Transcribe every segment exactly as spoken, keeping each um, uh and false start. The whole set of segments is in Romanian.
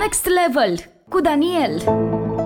Next Level cu Daniel.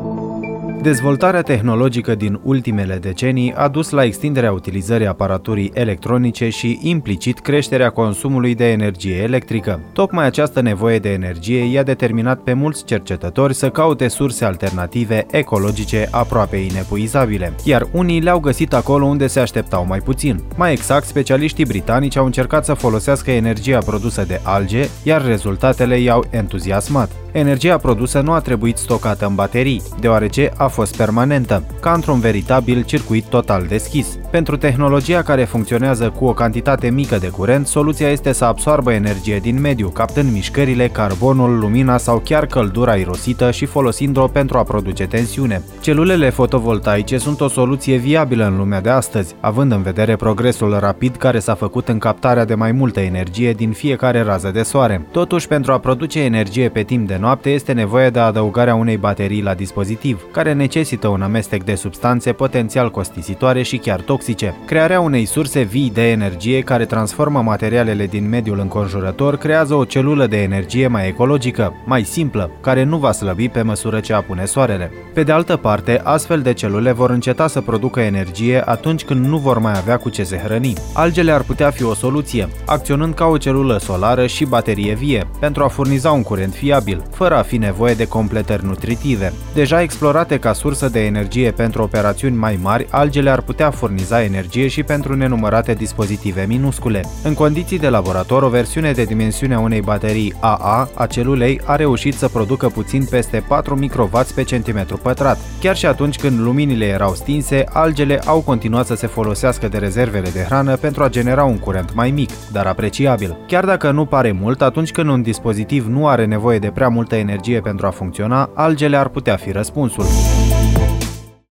Dezvoltarea tehnologică din ultimele decenii a dus la extinderea utilizării aparaturii electronice și, implicit, creșterea consumului de energie electrică. Tocmai această nevoie de energie i-a determinat pe mulți cercetători să caute surse alternative ecologice aproape inepuizabile, iar unii le-au găsit acolo unde se așteptau mai puțin. Mai exact, specialiștii britanici au încercat să folosească energia produsă de alge, iar rezultatele i-au entuziasmat. Energia produsă nu a trebuit stocată în baterii, deoarece a fost permanentă, ca într-un veritabil circuit total deschis. Pentru tehnologia care funcționează cu o cantitate mică de curent, soluția este să absoarbă energie din mediu, captând mișcările, carbonul, lumina sau chiar căldura irosită și folosind-o pentru a produce tensiune. Celulele fotovoltaice sunt o soluție viabilă în lumea de astăzi, având în vedere progresul rapid care s-a făcut în captarea de mai multă energie din fiecare rază de soare. Totuși, pentru a produce energie pe timp de noapte este nevoie de adăugarea unei baterii la dispozitiv, care necesită un amestec de substanțe potențial costisitoare și chiar toxice. Crearea unei surse vii de energie care transformă materialele din mediul înconjurător creează o celulă de energie mai ecologică, mai simplă, care nu va slăbi pe măsură ce apune soarele. Pe de altă parte, astfel de celule vor înceta să producă energie atunci când nu vor mai avea cu ce se hrăni. Algele ar putea fi o soluție, acționând ca o celulă solară și baterie vie, pentru a furniza un curent fiabil, fără a fi nevoie de completări nutritive. Deja explorate ca sursă de energie pentru operațiuni mai mari, algele ar putea furniza energie și pentru nenumărate dispozitive minuscule. În condiții de laborator, o versiune de dimensiunea unei baterii A A a celulei a reușit să producă puțin peste patru microwați pe centimetru pătrat. Chiar și atunci când luminile erau stinse, algele au continuat să se folosească de rezervele de hrană pentru a genera un curent mai mic, dar apreciabil. Chiar dacă nu pare mult, atunci când un dispozitiv nu are nevoie de prea multă energie pentru a funcționa, algele ar putea fi răspunsul.